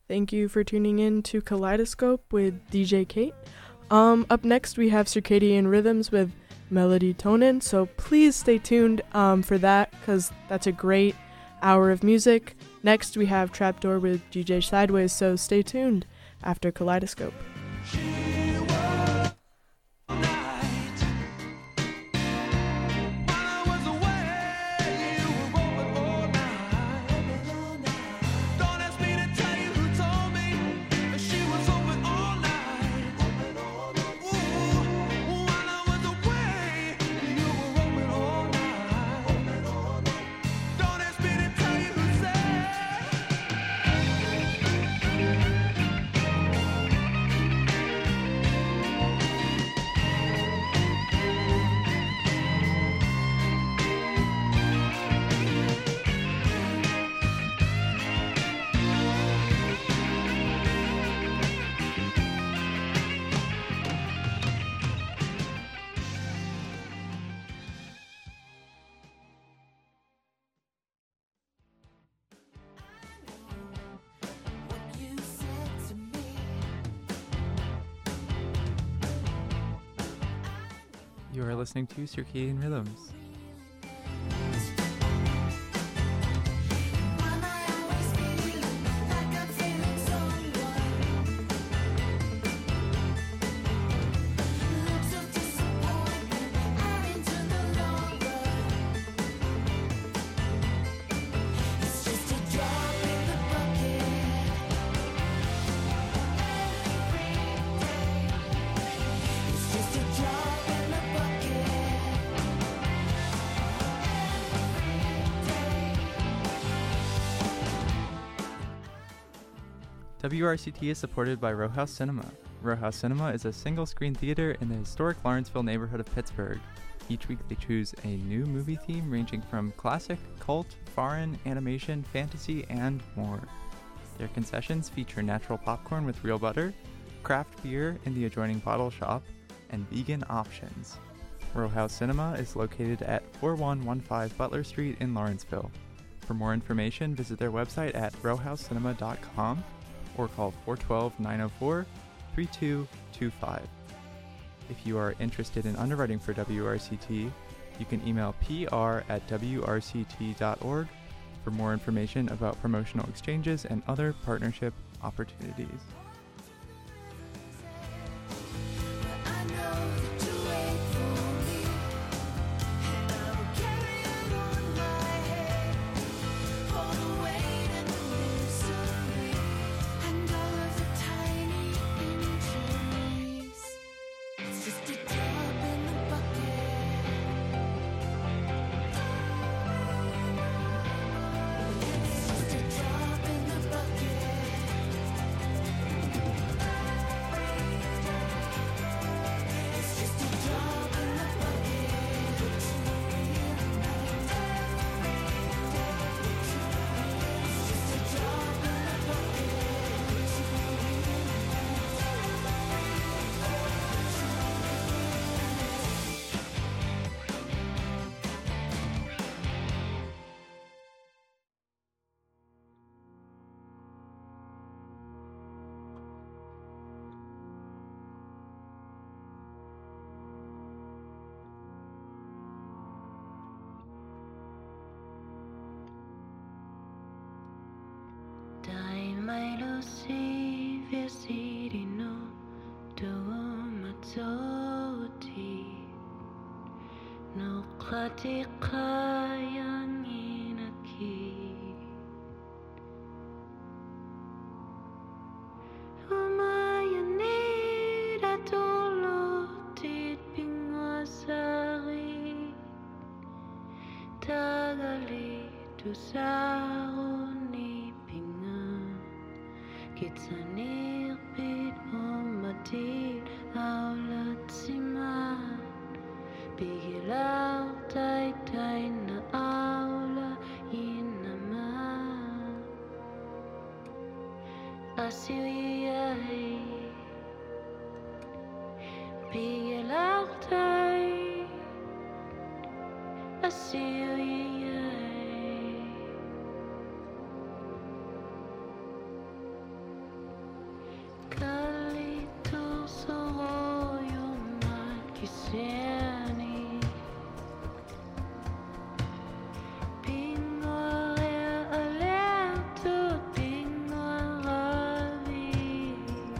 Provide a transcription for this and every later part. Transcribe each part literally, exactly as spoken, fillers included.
Thank you for tuning in to Kaleidoscope with D J Kate. Um, up next, we have Circadian Rhythms with Melody Tonin, so please stay tuned um, for that, because that's a great hour of music. Next, we have Trapdoor with D J Sideways, so stay tuned after Kaleidoscope. You are listening to Circadian Rhythms. W R C T is supported by Row House Cinema. Row House Cinema is a single-screen theater in the historic Lawrenceville neighborhood of Pittsburgh. Each week they choose a new movie theme ranging from classic, cult, foreign, animation, fantasy, and more. Their concessions feature natural popcorn with real butter, craft beer in the adjoining bottle shop, and vegan options. Row House Cinema is located at forty-one fifteen Butler Street in Lawrenceville. For more information, visit their website at row house cinema dot com or call four one two, nine oh four, three two two five. If you are interested in underwriting for W R C T, you can email p r at w r c t dot org for more information about promotional exchanges and other partnership opportunities. kiseni Pingwa rea alertu pingwa ravi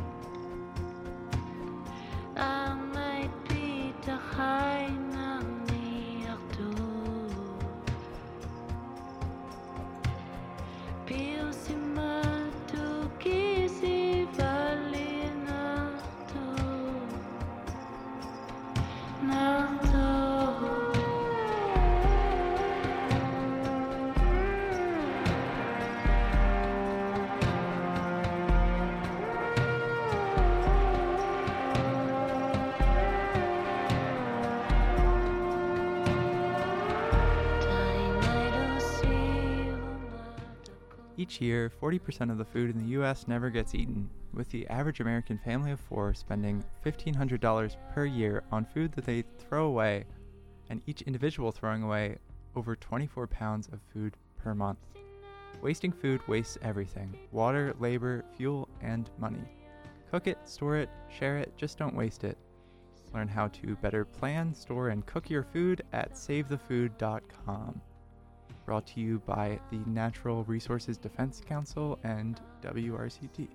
Amai pita hai nang ni aktu Pio si matu kisi valina tu Each year, forty percent of the food in the U S never gets eaten, with the average American family of four spending fifteen hundred dollars per year on food that they throw away, and each individual throwing away over twenty-four pounds of food per month. Wasting food wastes everything: water, labor, fuel, and money. Cook it, store it, share it, just don't waste it. Learn how to better plan, store, and cook your food at save the food dot com. Brought to you by the Natural Resources Defense Council and W R C T.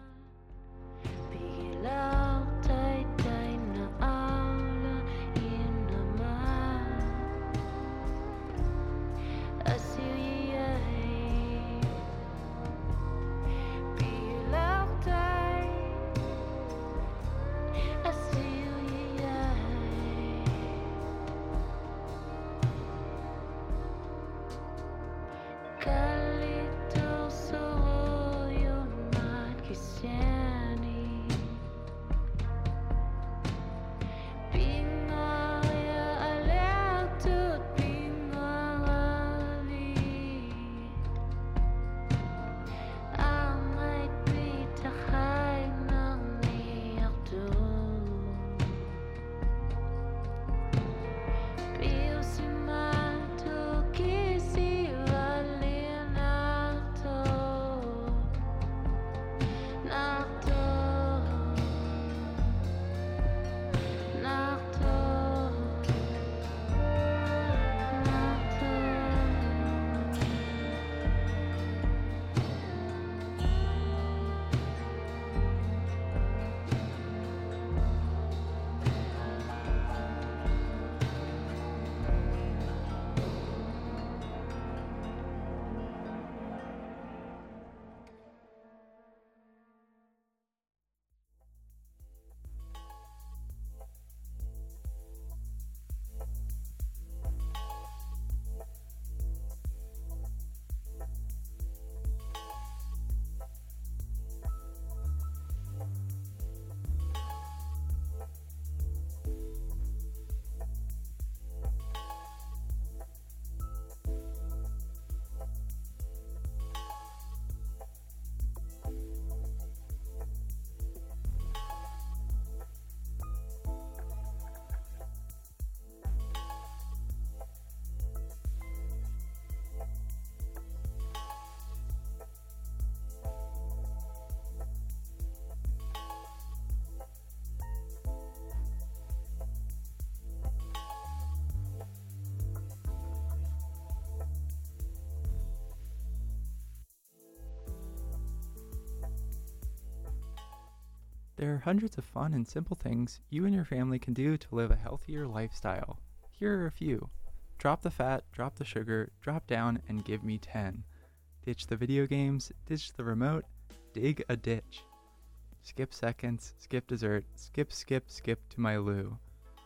There are hundreds of fun and simple things you and your family can do to live a healthier lifestyle. Here are a few. Drop the fat, drop the sugar, drop down, and give me ten. Ditch the video games, ditch the remote, dig a ditch. Skip seconds, skip dessert, skip, skip, skip to my loo.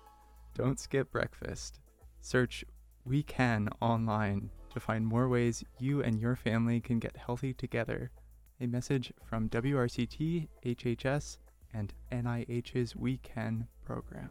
Don't skip breakfast. Search We Can online to find more ways you and your family can get healthy together. A message from W R C T, H H S, and N I H's We Can program.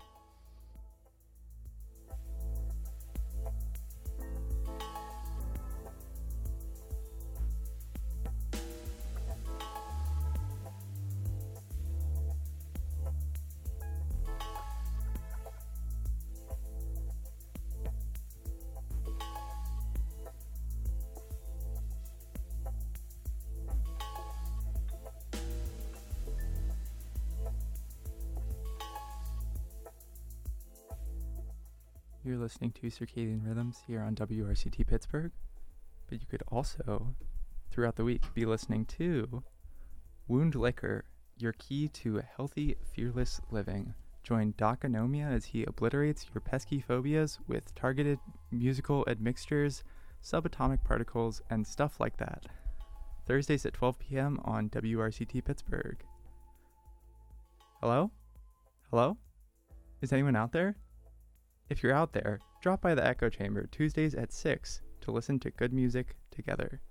You're listening to Circadian Rhythms here on W R C T Pittsburgh, but you could also, throughout the week, be listening to Wound Liquor, your key to a healthy, fearless living. Join Doc Anomia as he obliterates your pesky phobias with targeted musical admixtures, subatomic particles, and stuff like that. Thursdays at twelve p.m. on W R C T Pittsburgh. Hello? Hello? Is anyone out there? If you're out there, drop by the Echo Chamber Tuesdays at six to listen to good music together.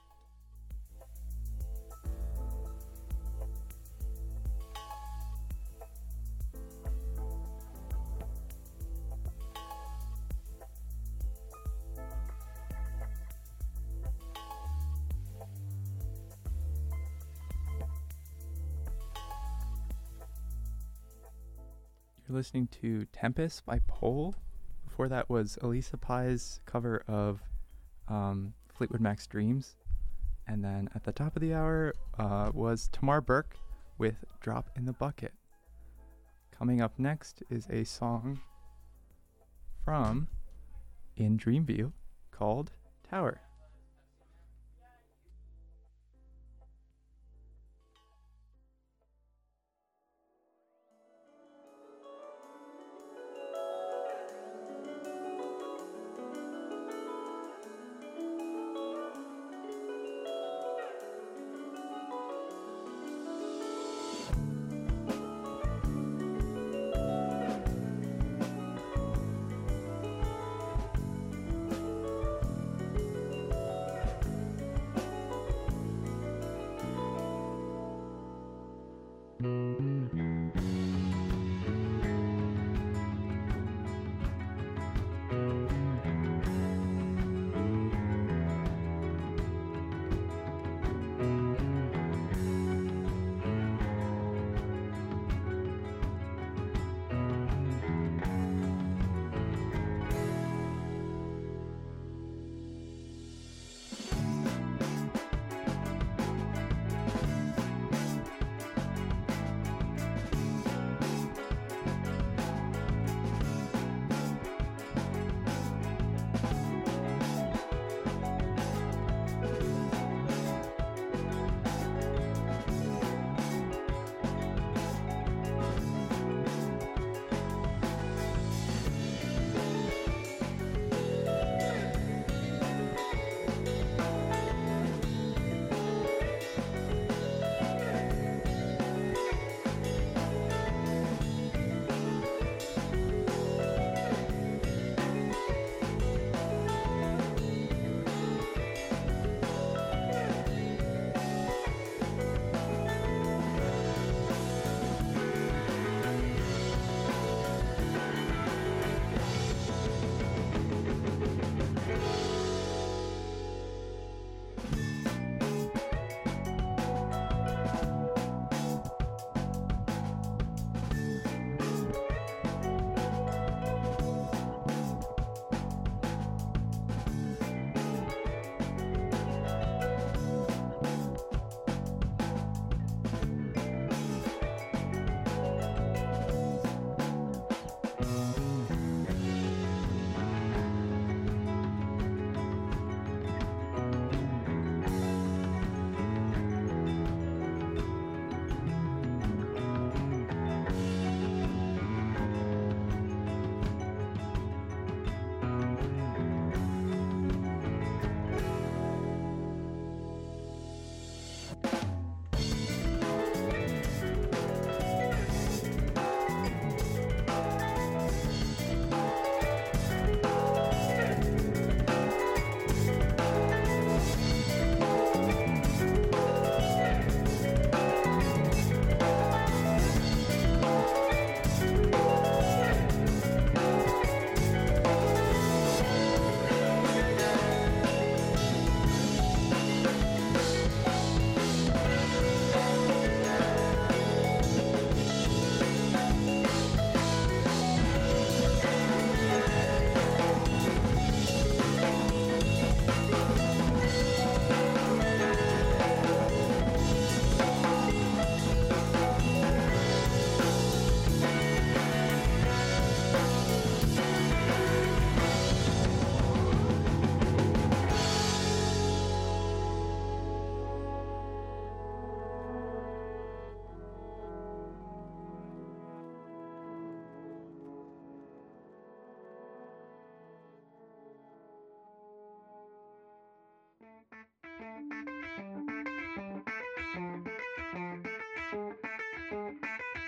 You're listening to Tempest by Pole. Before that was Elisa Pai's cover of um, Fleetwood Mac's Dreams. And then at the top of the hour uh, was Tamar Burke with Drop in the Bucket. Coming up next is a song from In Dreamview called Tower.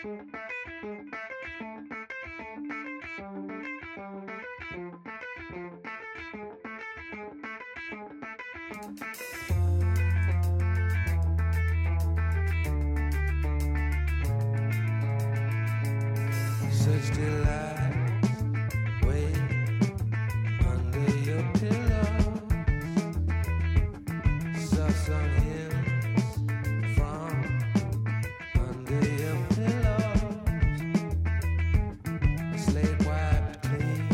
Such delight, wait under your pillow. Saw some hymns from under your pillows. Slate wiped clean,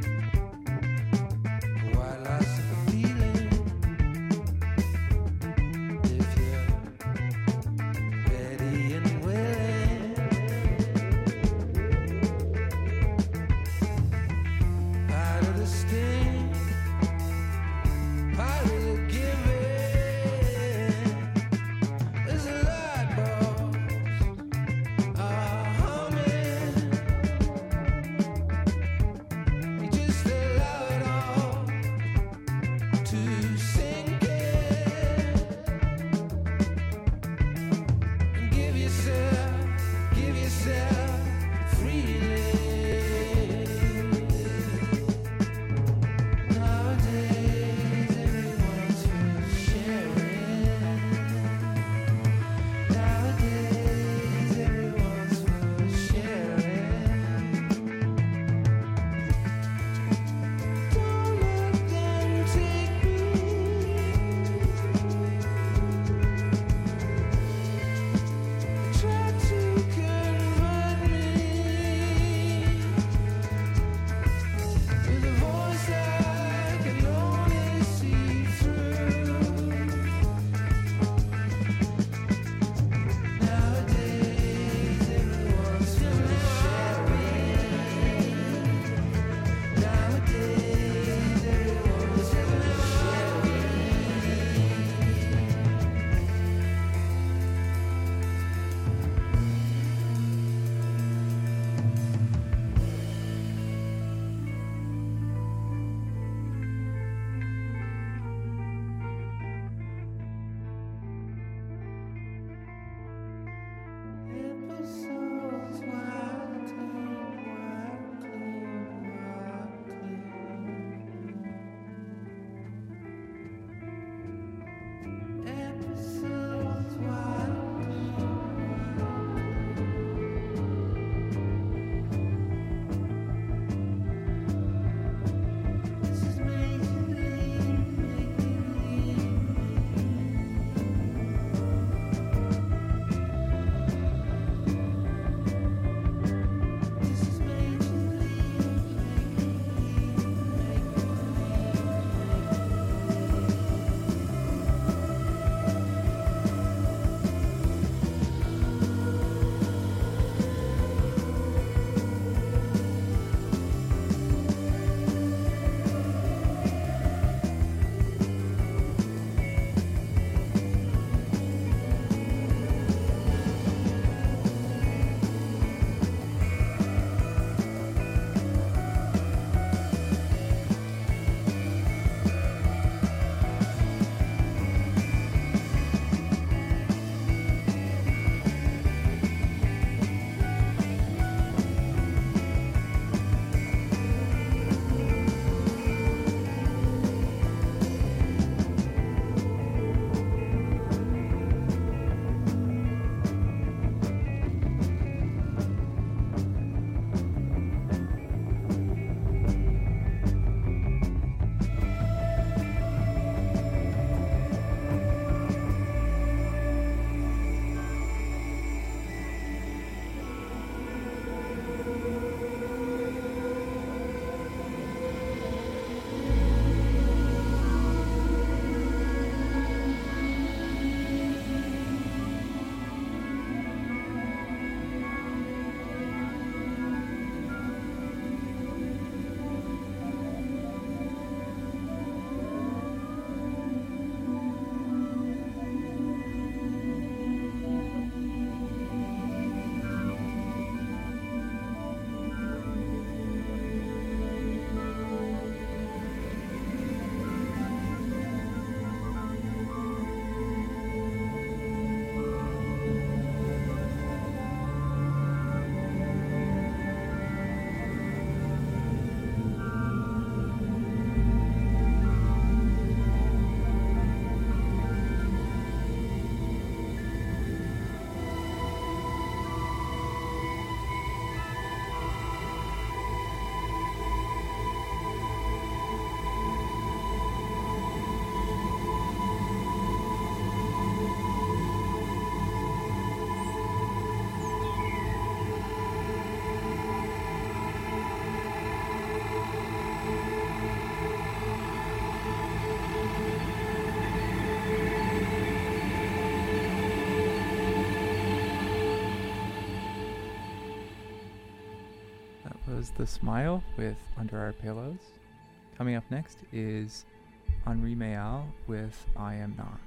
white loss of feeling. If you're ready and willing, part of the sting, part of the giving is a light bulbs are humming. was The Smile with Under Our Pillows. Coming up next is Henri Mayal with I Am Not.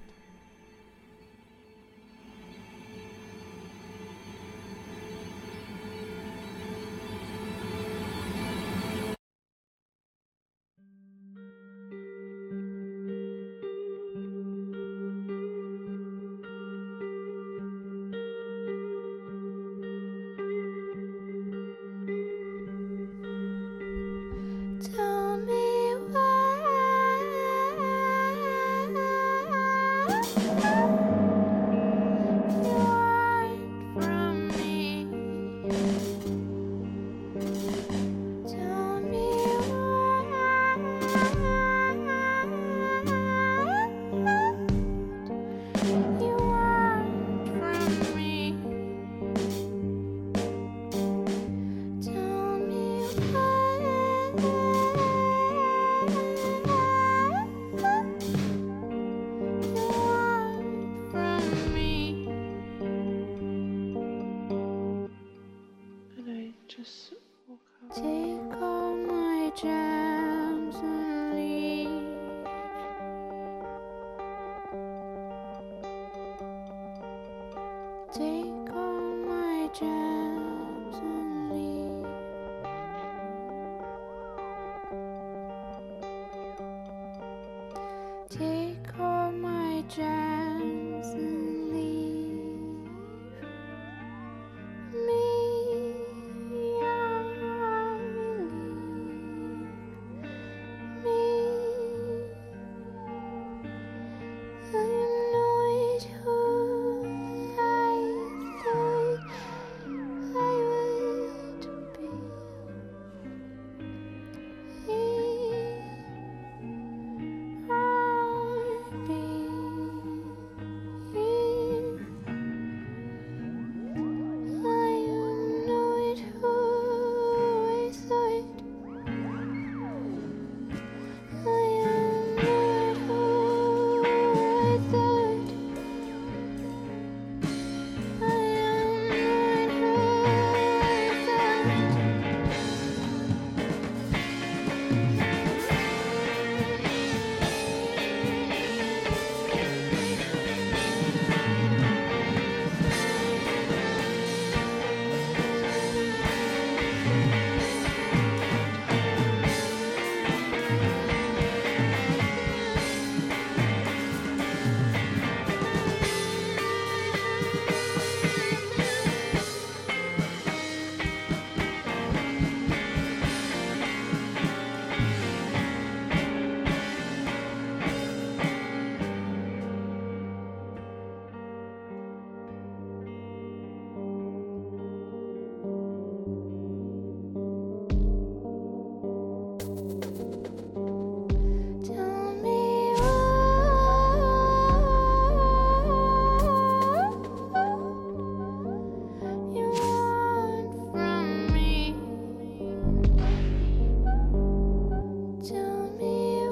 Tell me why you want from me. Tell me what you want from me. Tell me what you want from me. And I just woke up. Take all my jams and leave. Take all my jams and leave. Take all my jams and leave me. I leave me. I'm not who I thought I would be. I'll be. I am not who I thought. I am not who I thought. I am not Tell me what you want from me. Tell me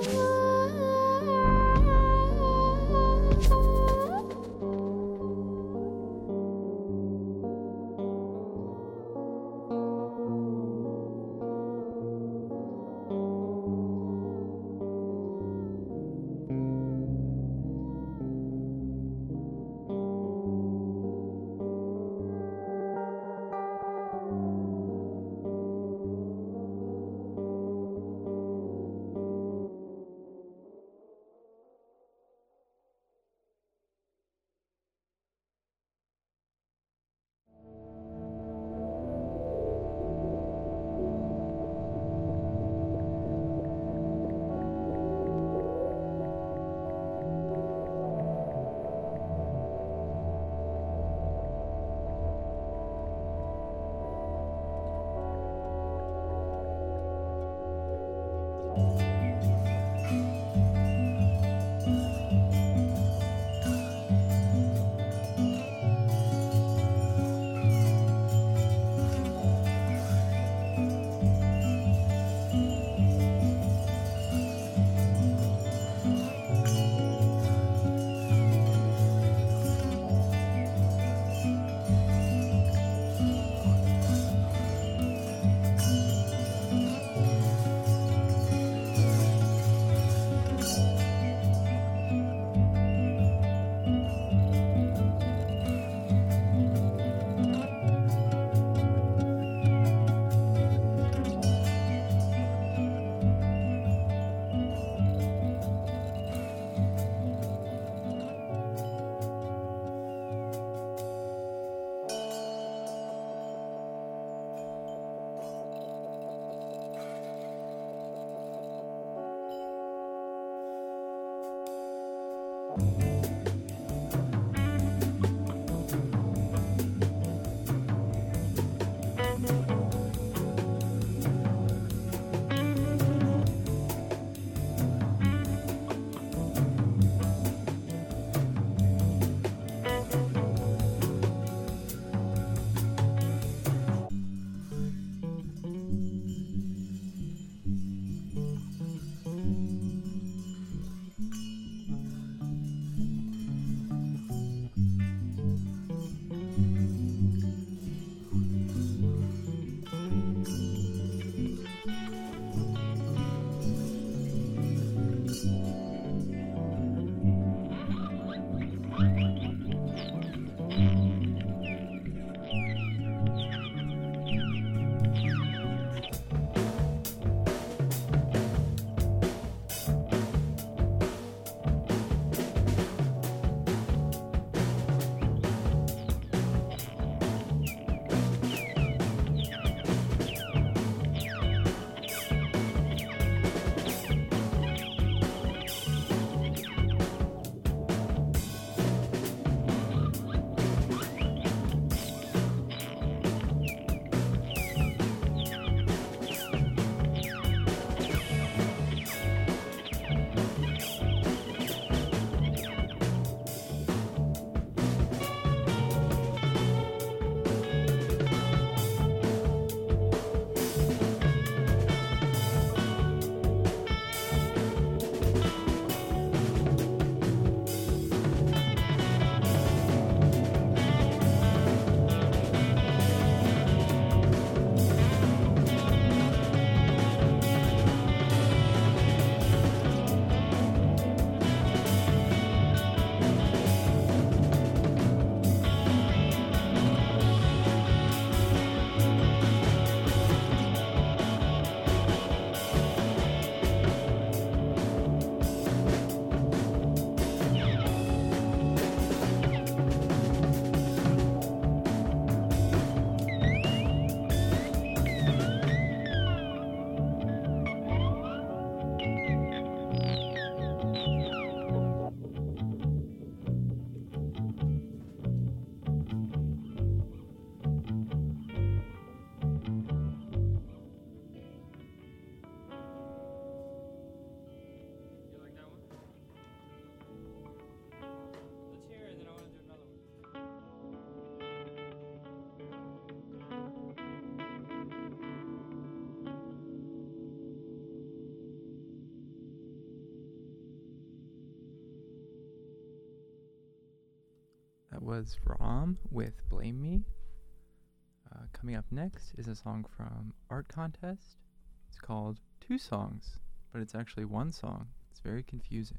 That was Rom with Blame Me. Uh, coming up next is a song from Art Contest. It's called Two Songs, but it's actually one song. It's very confusing.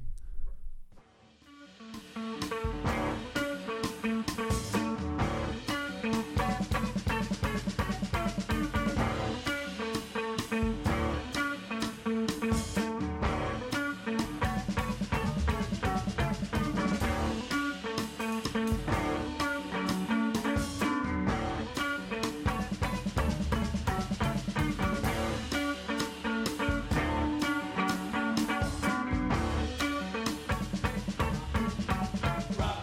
Rock.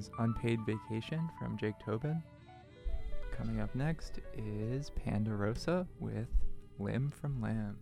is Unpaid Vacation from Jake Tobin. Coming up next is Pandarosa with Limb from Lamb.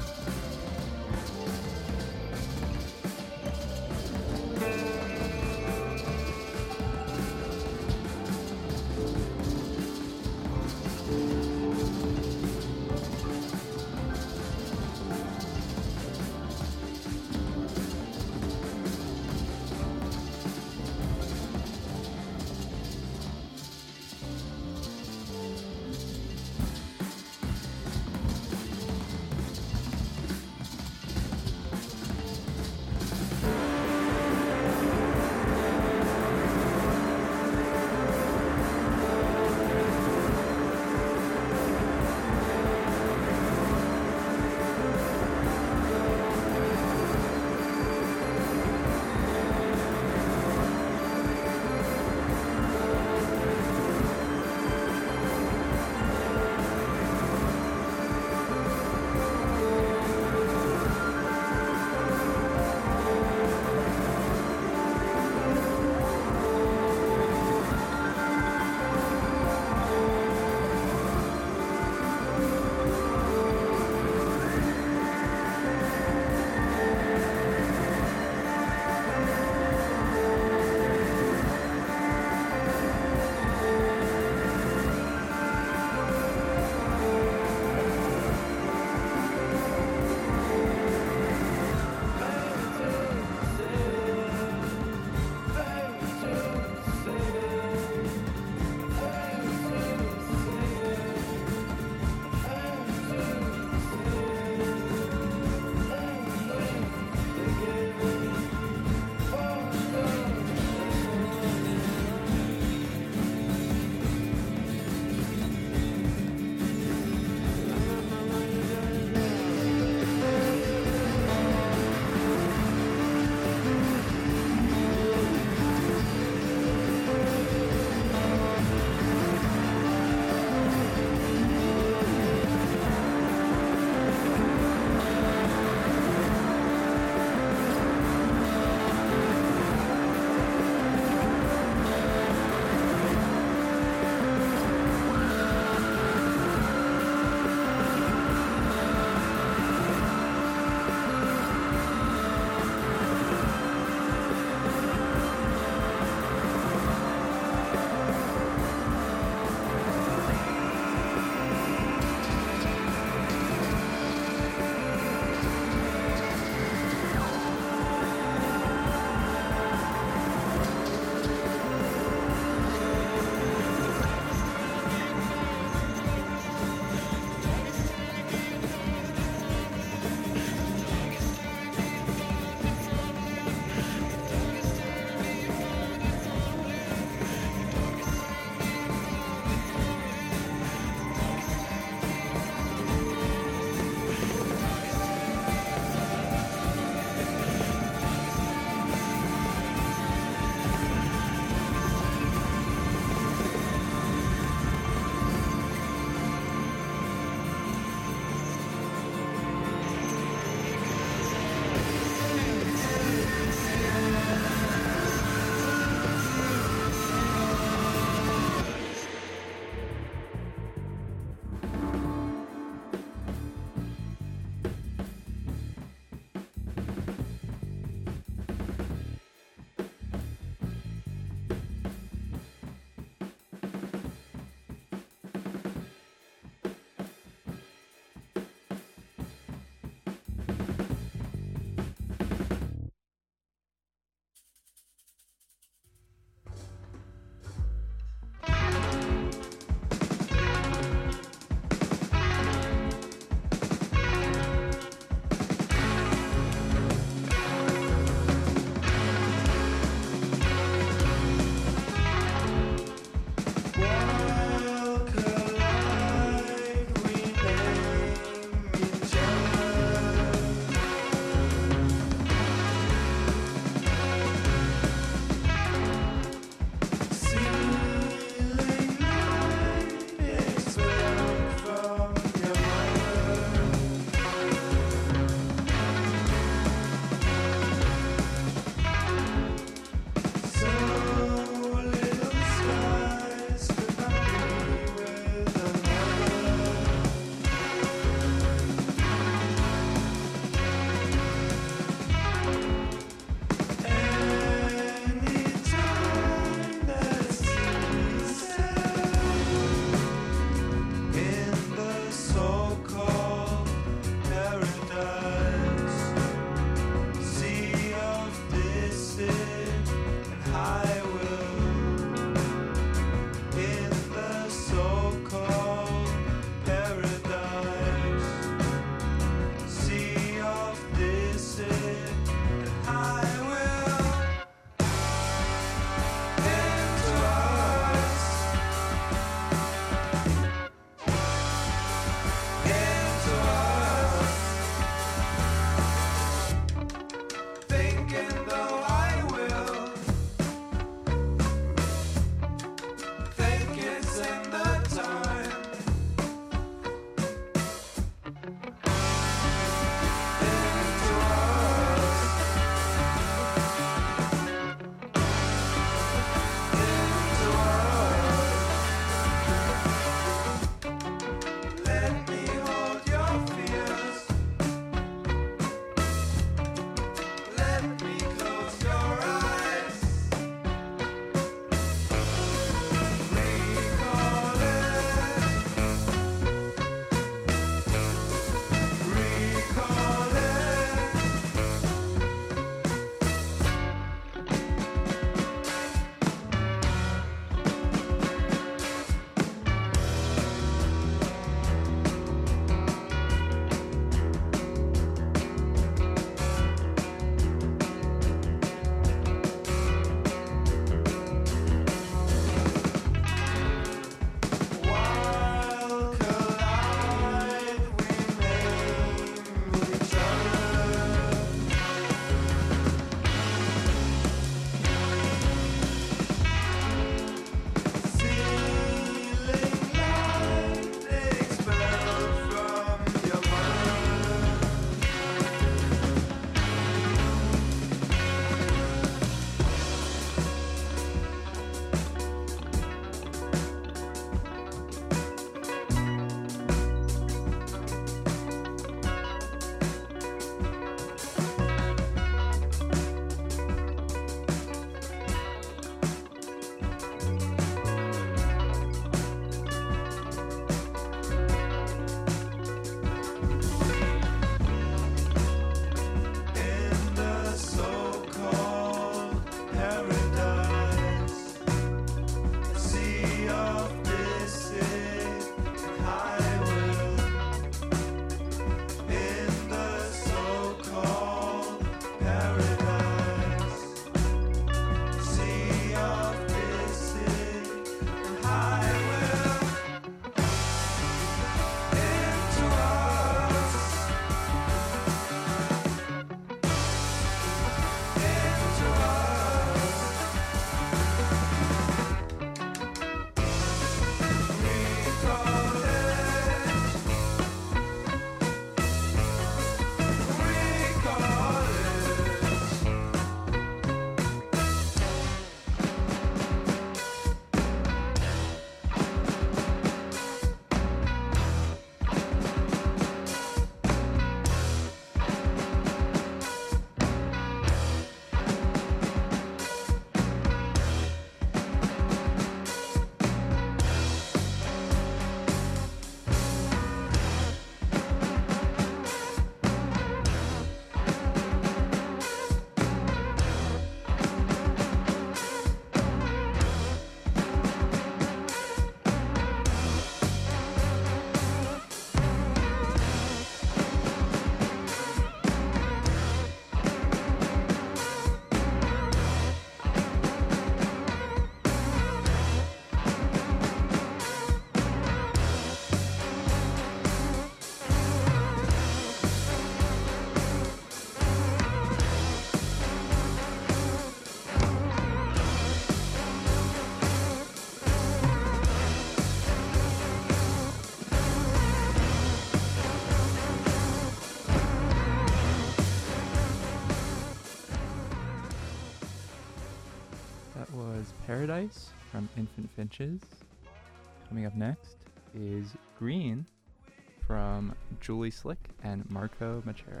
was Paradise from Infant Finches. Coming up next is Green from Julie Slick and Marco Machera.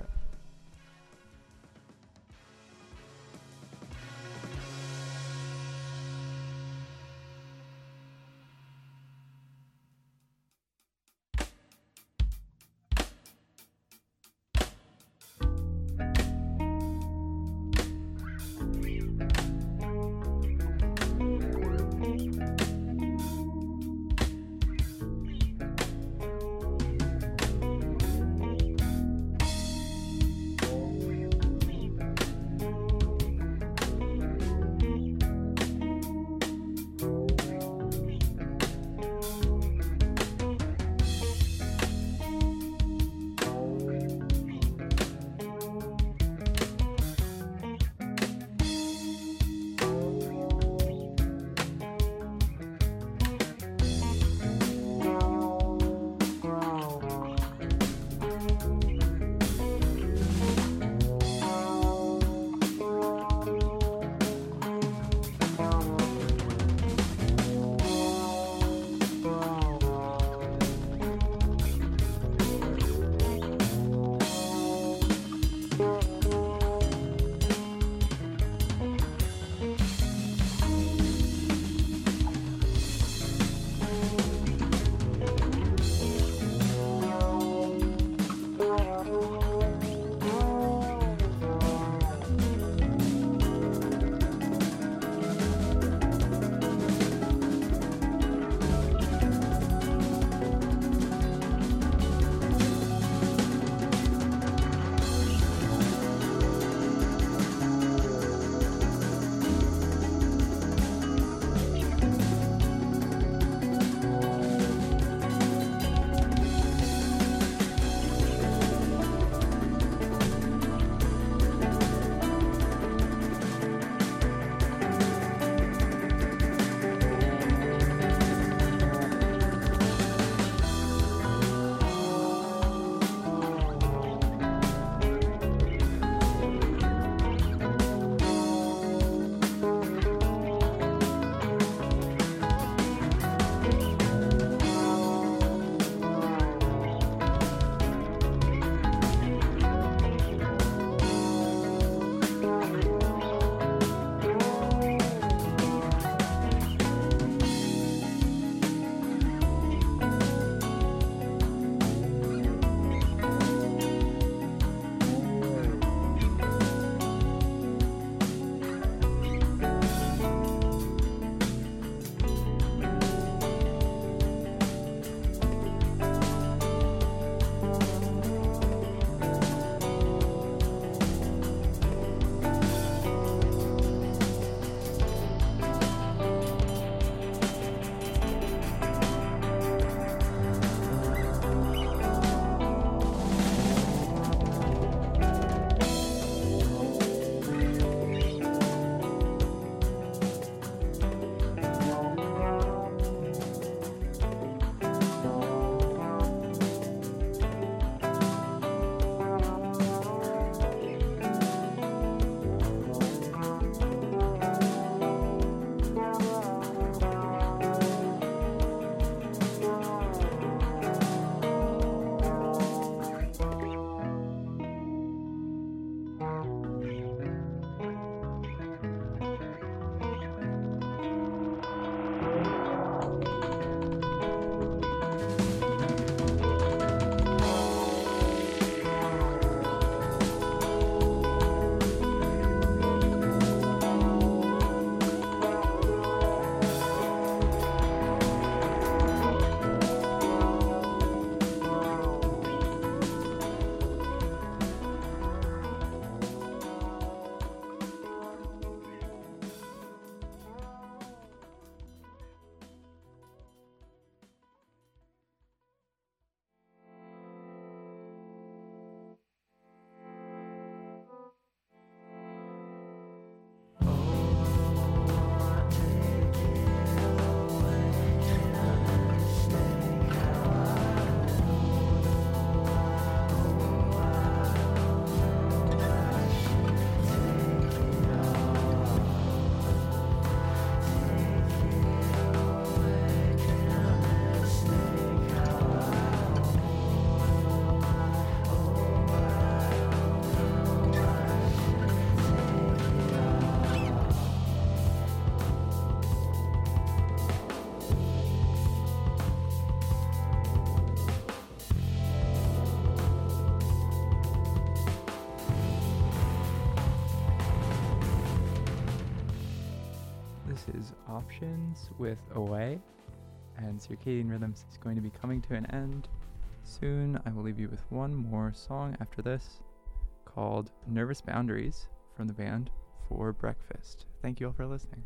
is Options with Away, and Circadian Rhythms is going to be coming to an end soon. I will leave you with one more song after this called Nervous Boundaries from the band For Breakfast. Thank you all for listening.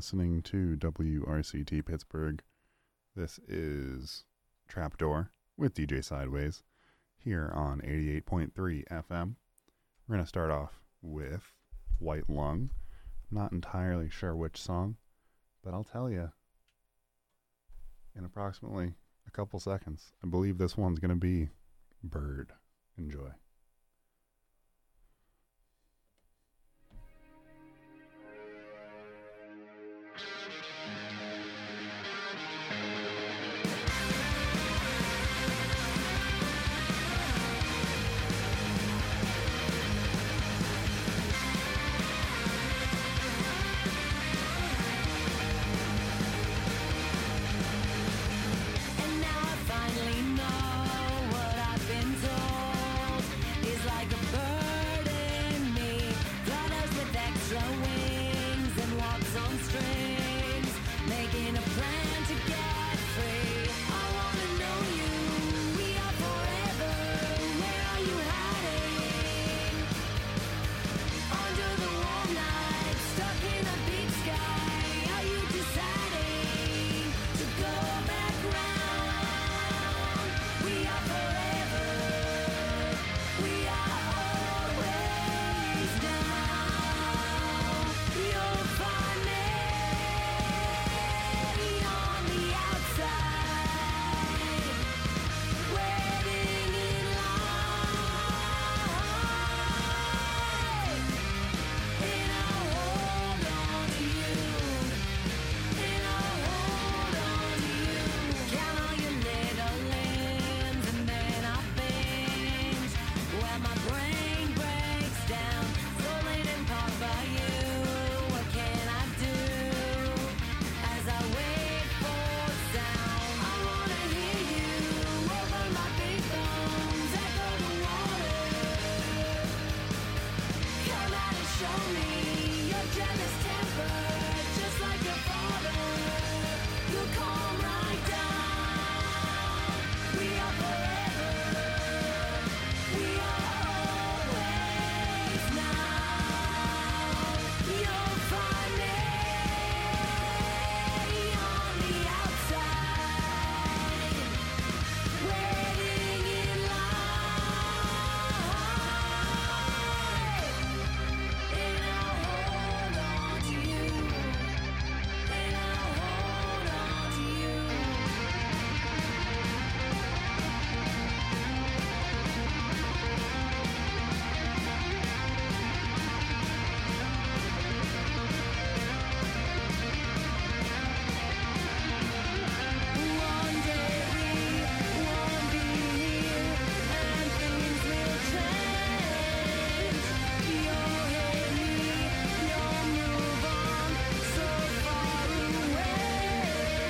listening to W R C T Pittsburgh. This is Trapdoor with D J Sideways here on eighty-eight point three F M. We're going to start off with White Lung. I'm not entirely sure which song, but I'll tell you in approximately a couple seconds. I believe this one's going to be Bird. Enjoy. And now I finally know what I've been told is like a bird in me, flutters with extra wings and walks on strings, making a plan to get free. I wanna know you, we are forever. Where are you hiding? Under the warm night, stuck in a big sky. Are you deciding to go back round? We are forever. We are always now. You'll find me on the outside, waiting in line. And I'll hold on to you. And I'll hold on to you. Count all your little limbs and then I'll binge. When my brain breaks down, swollen in part by you. What can I do as I wait for sound? I wanna hear you over my big bones, echo the water. Come out and show me your jealous temper, just like your father. You'll calm right down. We are forever. We are always now. You'll find me on the outside, waiting in line. And I'll hold on to you. And I'll hold on to you. One day we won't be here and things will change. You'll hear me, you'll move on so far away.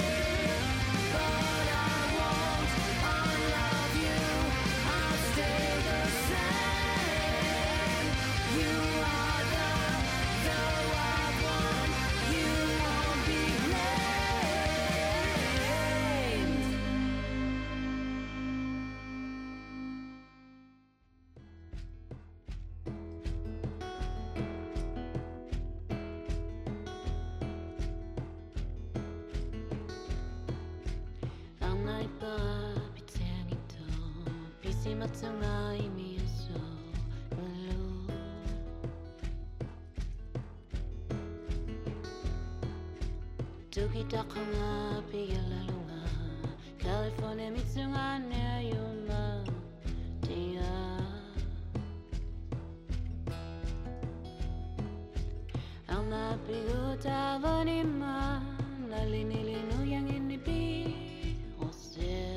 But I won't unlove you, I'll stay the same. You are the, the wild one, you won't be blamed. Ang naipapitang ito, pisim at sangay miyaso, lalo. Tukita ka nga, pigilalo nga, California mitsunga na yun ma, tiya. Ang napigutawa ni ma, nalinilino yang inipi, ose.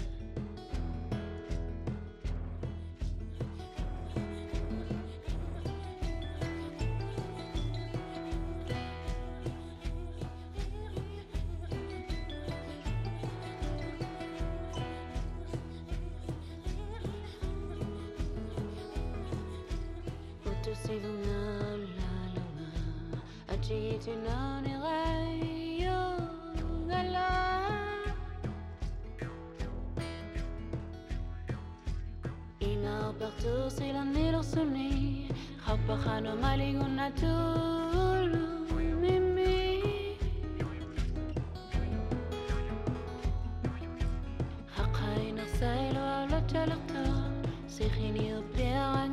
Utusilong na lalo nga, at siya na nilayo ngala. Inaperto sila nilosuni, kapag ano malingon na tulong mimi. and you feel